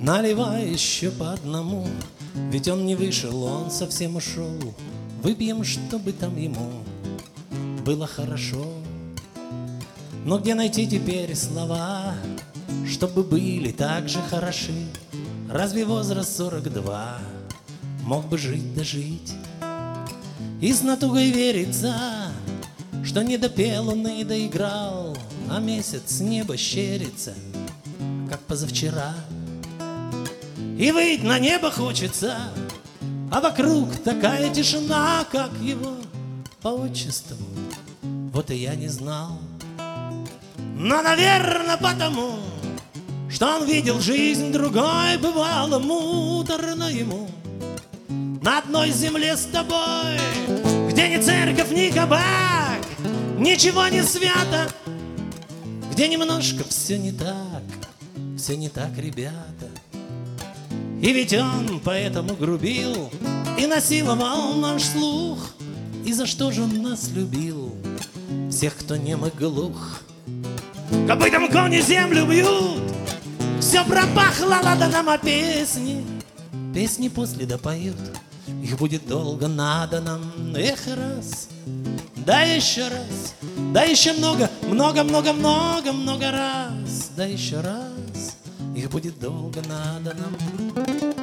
Наливай еще по одному, ведь он не вышел, он совсем ушел. Выпьем, чтобы там ему было хорошо. Но где найти теперь слова, чтобы были так же хороши? Разве возраст 42 мог бы жить да жить? И с натугой верится, что не допел он и доиграл, а месяц с неба щерится, как позавчера. И выйти на небо хочется, а вокруг такая тишина, как его по отчеству. Вот и я не знал. Но, наверное, потому, что он видел жизнь другой, бывало муторно ему. На одной земле с тобой, где ни церковь, ни кабак, ничего не свято, где немножко все не так, ребята. И ведь он поэтому грубил и насиловал наш слух. И за что же он нас любил, всех, кто нем и глух? Копытом кони землю бьют, все пропахло ладаном, а песни после допоют. Их будет долго надо нам, эх, раз, да еще раз, да еще много раз, да еще раз. Их будет долго надо нам.